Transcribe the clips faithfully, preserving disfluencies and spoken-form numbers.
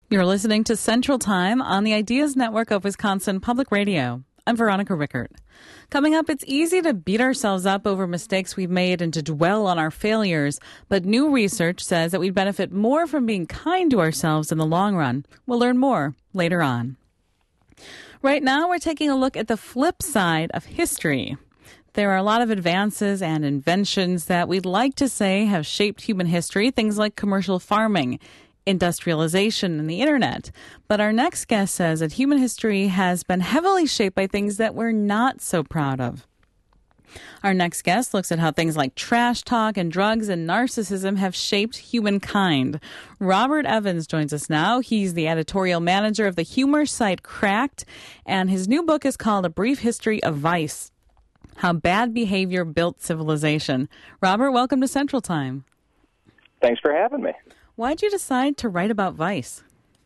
You're listening to Central Time on the Ideas Network of Wisconsin Public Radio. I'm Veronica Rickert. Coming up, it's easy to beat ourselves up over mistakes we've made and to dwell on our failures, but new research says that we'd benefit more from being kind to ourselves in the long run. We'll learn more later on. Right now, we're taking a look at the flip side of history. There are a lot of advances and inventions that we'd like to say have shaped human history, things like commercial farming, industrialization, and the internet. But our next guest says that human history has been heavily shaped by things that we're not so proud of. Our next guest looks at how things like trash talk and drugs and narcissism have shaped humankind. Robert Evans joins us now. He's the editorial manager of the humor site Cracked, and his new book is called A Brief History of Vice: How Bad Behavior Built Civilization. Robert, welcome to Central Time. Thanks for having me. Why'd you decide to write about vice?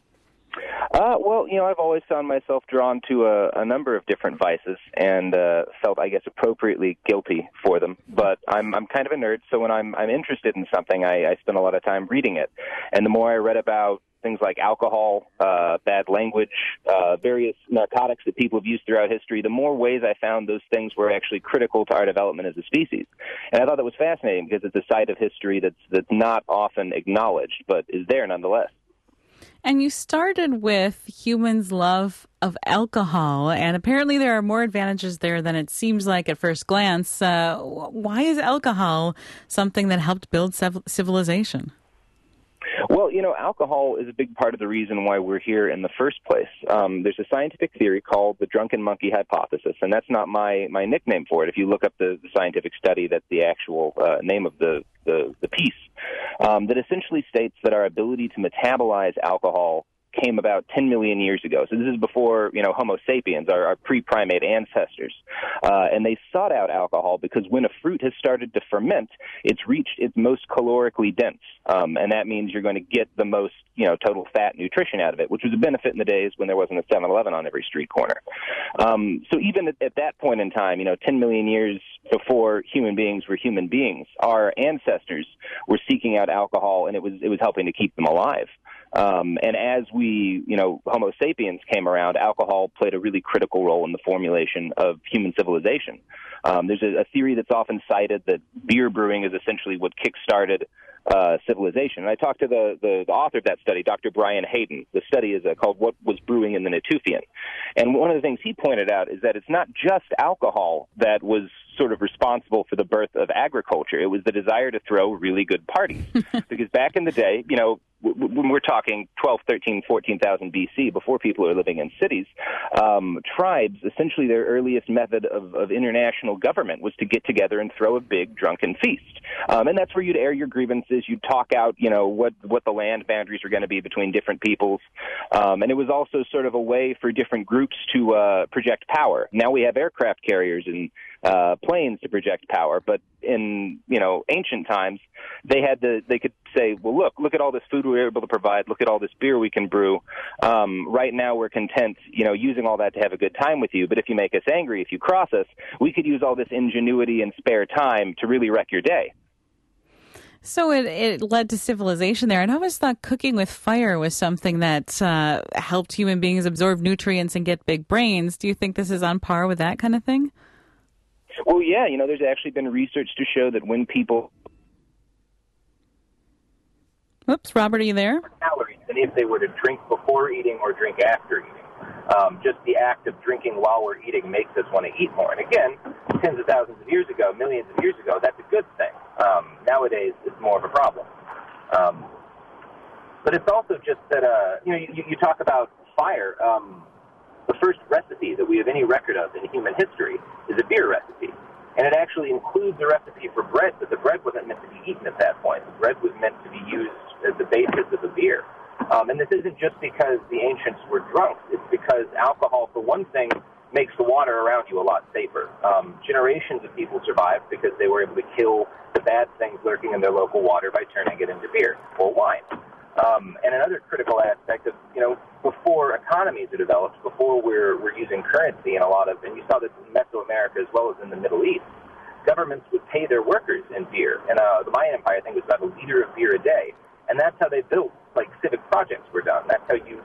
Uh, well, you know, I've always found myself drawn to a, a number of different vices and uh, felt, I guess, appropriately guilty for them. But I'm I'm kind of a nerd, so when I'm I'm interested in something, I, I spend a lot of time reading it. And the more I read about things like alcohol, uh, bad language, uh, various narcotics that people have used throughout history, the more ways I found those things were actually critical to our development as a species. And I thought that was fascinating because it's a side of history that's that's not often acknowledged, but is there nonetheless. And you started with humans' love of alcohol, and apparently there are more advantages there than it seems like at first glance. Uh, why is alcohol something that helped build civilization? Well, you know, alcohol is a big part of the reason why we're here in the first place. Um, there's a scientific theory called the drunken monkey hypothesis, and that's not my, my nickname for it. If you look up the, the scientific study, that's the actual uh, name of the, the, the piece, um, that essentially states that our ability to metabolize alcohol came about ten million years ago. So this is before, you know, Homo sapiens, our, our pre-primate ancestors. Uh, and they sought out alcohol because when a fruit has started to ferment, it's reached its most calorically dense. Um, and that means you're going to get the most, you know, total fat nutrition out of it, which was a benefit in the days when there wasn't a seven eleven on every street corner. Um, so even at, at that point in time, you know, ten million years before human beings were human beings, our ancestors were seeking out alcohol, and it was it was helping to keep them alive. Um, and as we, you know, Homo sapiens came around, alcohol played a really critical role in the formulation of human civilization. Um, there's a, a theory that's often cited that beer brewing is essentially what kick-started uh, civilization. And I talked to the, the, the author of that study, Doctor Brian Hayden. The study is uh, called What Was Brewing in the Natufian. And one of the things he pointed out is that it's not just alcohol that was sort of responsible for the birth of agriculture. It was the desire to throw really good parties. Because back in the day, you know, when we're talking twelve, thirteen, fourteen thousand B C, before people are living in cities, um, tribes, essentially their earliest method of, of international government was to get together and throw a big drunken feast. Um, and that's where you'd air your grievances. You'd talk out, you know, what, what the land boundaries were going to be between different peoples. Um, and it was also sort of a way for different groups to uh, project power. Now we have aircraft carriers and uh, planes to project power, but in, you know, ancient times, they had to, they could say, well, look, look at all this food we were able to provide. Look at all this beer we can brew. Um, right now we're content, you know, using all that to have a good time with you. But if you make us angry, if you cross us, we could use all this ingenuity and spare time to really wreck your day. So it, it led to civilization there. And I always thought cooking with fire was something that uh, helped human beings absorb nutrients and get big brains. Do you think this is on par with that kind of thing? Well, yeah. You know, there's actually been research to show that when people... Whoops, Robert, are you there? Calories than if they were to drink before eating or drink after eating. Um, just the act of drinking while we're eating makes us want to eat more. And again, tens of thousands of years ago, millions of years ago, that's a good thing. Um, nowadays, it's more of a problem. Um, but it's also just that, uh, you know, you, you talk about fire. Um, the first recipe that we have any record of in human history is a beer recipe. And it actually includes a recipe for bread, but the bread wasn't meant to be eaten at that point. The bread was meant to be used as the basis of the beer. Um, and this isn't just because the ancients were drunk. It's because alcohol, for one thing, makes the water around you a lot safer. Um, generations of people survived because they were able to kill the bad things lurking in their local water by turning it into beer or wine. Um, and another critical aspect of, you know, before economies are developed, before we're, we're using currency in a lot of, and you saw this in Mesoamerica as well as in the Middle East, governments would pay their workers in beer. And uh, the Mayan Empire, I think, was about a liter of beer a day. And that's how they built, like, civic projects were done. That's how you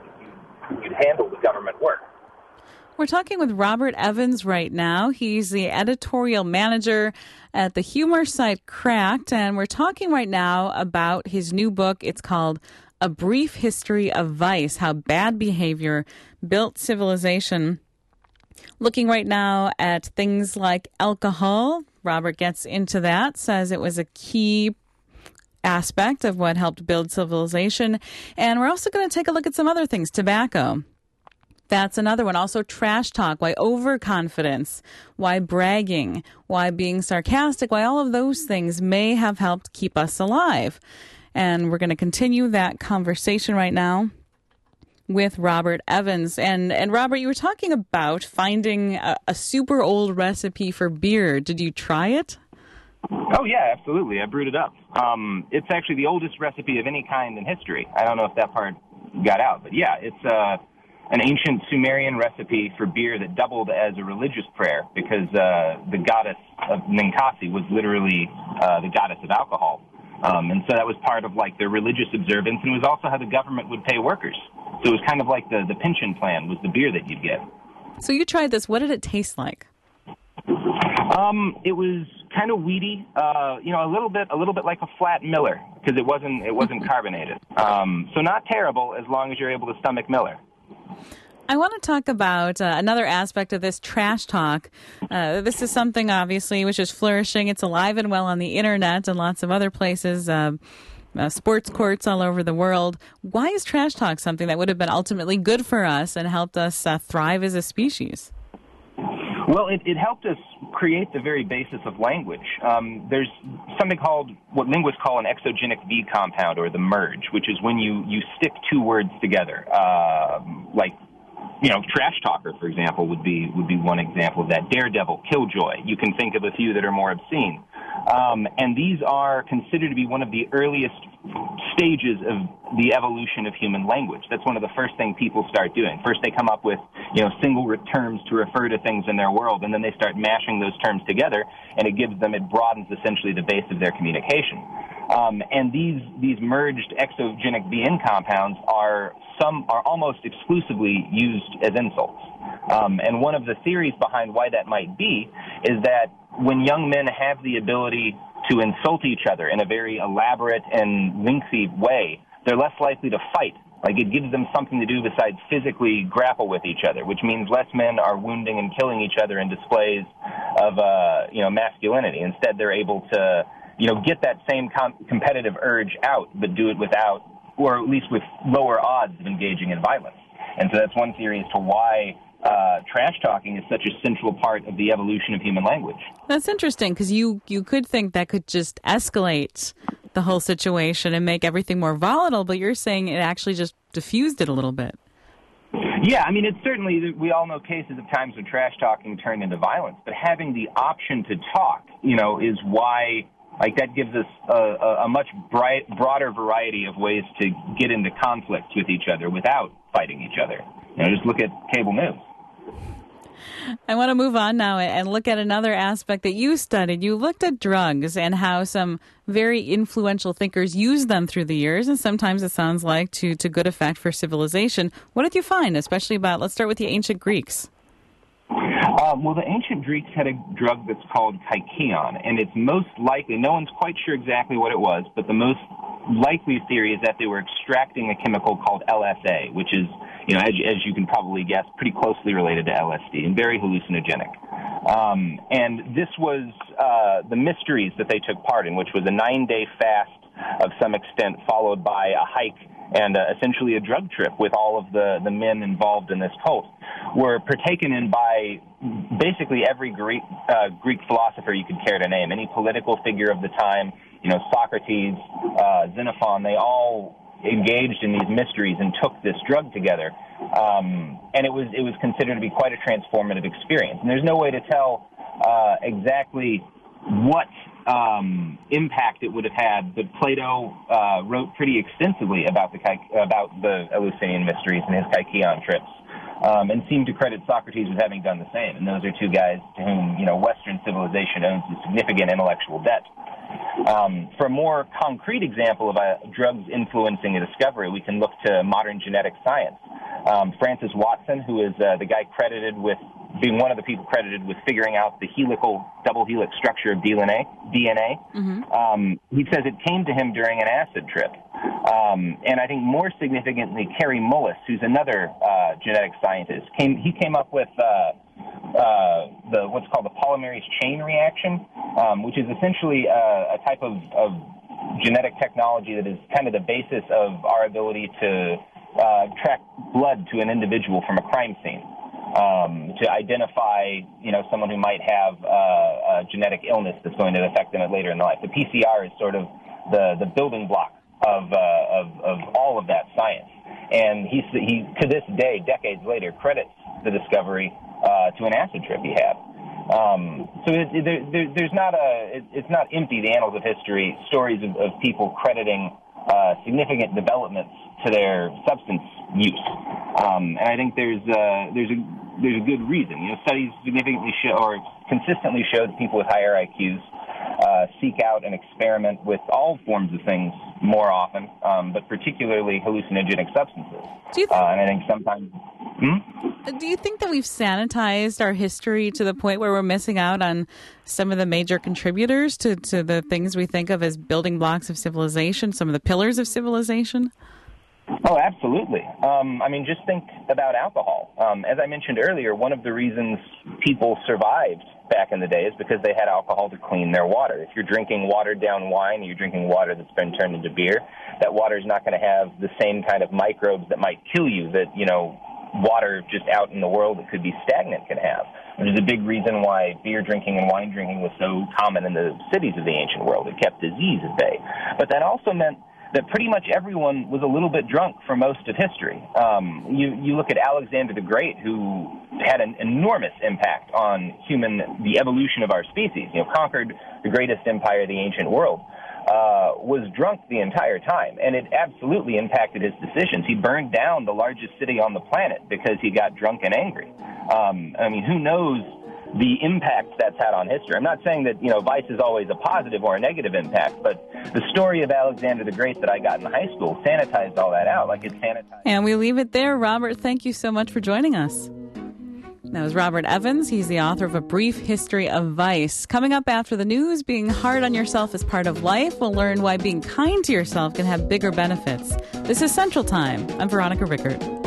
We're talking with Robert Evans right now. He's the editorial manager at the humor site Cracked, and we're talking right now about his new book. It's called A Brief History of Vice, How Bad Behavior Built Civilization. Looking right now at things like alcohol. Robert gets into that, says it was a key aspect of what helped build civilization. And we're also going to take a look at some other things. Tobacco. That's another one. Also, trash talk, why overconfidence, why bragging, why being sarcastic, why all of those things may have helped keep us alive. And we're going to continue that conversation right now with Robert Evans. And, and Robert, you were talking about finding a, a super old recipe for beer. Did you try it? Oh, yeah, absolutely. I brewed it up. Um, it's actually the oldest recipe of any kind in history. I don't know if that part got out, but yeah, it's uh, an ancient Sumerian recipe for beer that doubled as a religious prayer because uh, the goddess of Ninkasi was literally uh, the goddess of alcohol. Um, and so that was part of, like, their religious observance, and it was also how the government would pay workers. So it was kind of like the, the pension plan was the beer that you'd get. So you tried this. What did it taste like? Um, it was kind of weedy, uh, you know, a little bit, a little bit like a flat Miller because it wasn't, it wasn't carbonated. Um, so not terrible as long as you're able to stomach Miller. I want to talk about uh, another aspect of this trash talk. Uh, this is something, obviously, which is flourishing. It's alive and well on the internet and lots of other places, uh, uh, sports courts all over the world. Why is trash talk something that would have been ultimately good for us and helped us uh, thrive as a species? Well, it, it helped us create the very basis of language. Um, there's something called, what linguists call an exogenic V compound, or the merge, which is when you, you stick two words together, uh, like, you know, trash talker, for example, would be would be one example of that. Daredevil, killjoy. You can think of a few that are more obscene. Um, and these are considered to be one of the earliest stages of the evolution of human language. That's one of the first things people start doing. First, they come up with, you know, single terms to refer to things in their world, and then they start mashing those terms together, and it gives them, it broadens essentially the base of their communication. Um, and these these merged exogenic V N compounds are some are almost exclusively used as insults. Um, and one of the theories behind why that might be is that when young men have the ability to insult each other in a very elaborate and lengthy way, they're less likely to fight. Like, it gives them something to do besides physically grapple with each other, which means less men are wounding and killing each other in displays of, uh, you know, masculinity. Instead, they're able to, you know, get that same com- competitive urge out, but do it without, or at least with lower odds of engaging in violence. And so that's one theory as to why uh, trash talking is such a central part of the evolution of human language. That's interesting, because you, you could think that could just escalate the whole situation and make everything more volatile, but you're saying it actually just diffused it a little bit. Yeah, I mean, it's certainly, we all know cases of times when trash talking turned into violence, but having the option to talk, you know, is why, like, that gives us a, a much bright, broader variety of ways to get into conflict with each other without fighting each other. You know, just look at cable news. I want to move on now and look at another aspect that you studied. You looked at drugs and how some very influential thinkers used them through the years, and sometimes it sounds like to, to good effect for civilization. What did you find, especially about, let's start with the ancient Greeks? Uh, well, the ancient Greeks had a drug that's called kykeon, and it's most likely, no one's quite sure exactly what it was, but the most likely theory is that they were extracting a chemical called L S A, which is, you know, as, as you can probably guess, pretty closely related to L S D and very hallucinogenic. Um, and this was uh, the mysteries that they took part in, which was a nine-day fast of some extent, followed by a hike and uh, essentially a drug trip with all of the, the men involved in this cult, were partaken in by basically every Greek, uh, Greek philosopher you could care to name, any political figure of the time, you know, Socrates, uh, Xenophon, they all engaged in these mysteries and took this drug together. Um, and it was it was considered to be quite a transformative experience. And there's no way to tell uh, exactly what um, impact it would have had, but Plato uh, wrote pretty extensively about the about the Eleusinian mysteries and his Kykeon trips, um, and seemed to credit Socrates with having done the same. And those are two guys to whom, you know, Western civilization owes a significant intellectual debt. Um, for a more concrete example of uh, drugs influencing a discovery, we can look to modern genetic science. Um, Francis Watson, who is uh, the guy credited with being one of the people credited with figuring out the helical, double helix structure of D N A, D N A. Mm-hmm. Um, he says it came to him during an acid trip. Um, and I think more significantly, Kary Mullis, who's another uh, genetic scientist, came. he came up with uh, uh, the what's called the polymerase chain reaction, um, which is essentially a, a type of, of genetic technology that is kind of the basis of our ability to uh, track blood to an individual from a crime scene. Um, to identify, you know, someone who might have uh, a genetic illness that's going to affect them later in life. The P C R is sort of the, the building block of, uh, of of all of that science. And he, he to this day, decades later, credits the discovery uh, to an acid trip he had. Um, so it, it, there, there's not a, it, it's not empty, the annals of history, stories of, of people crediting uh, significant developments to their substance use. Um, and I think there's uh, there's a there's a good reason. You know, studies significantly show or consistently show that people with higher I Qs uh, seek out and experiment with all forms of things more often, um, but particularly hallucinogenic substances. Do you th- uh, and I think sometimes. Hmm? Do you think that we've sanitized our history to the point where we're missing out on some of the major contributors to, to the things we think of as building blocks of civilization, some of the pillars of civilization? Oh, absolutely. Um, I mean, just think about alcohol. Um, as I mentioned earlier, one of the reasons people survived back in the day is because they had alcohol to clean their water. If you're drinking watered-down wine, you're drinking water that's been turned into beer, that water is not going to have the same kind of microbes that might kill you that, you know, water just out in the world that could be stagnant can have, which is a big reason why beer drinking and wine drinking was so common in the cities of the ancient world. It kept disease at bay. But that also meant that pretty much everyone was a little bit drunk for most of history. Um, you, you look at Alexander the Great, who had an enormous impact on human, the evolution of our species, you know, conquered the greatest empire of the ancient world, uh, was drunk the entire time, and it absolutely impacted his decisions. He burned down the largest city on the planet because he got drunk and angry. Um, I mean, who knows the impact that's had on history. I'm not saying that, you know, vice is always a positive or a negative impact, but the story of Alexander the Great that I got in high school sanitized all that out, like it sanitized. And we leave it there. Robert, thank you so much for joining us. That was Robert Evans. He's the author of A Brief History of Vice. Coming up after the news, being hard on yourself is part of life. We'll learn why being kind to yourself can have bigger benefits. This is Central Time. I'm Veronica Rickert.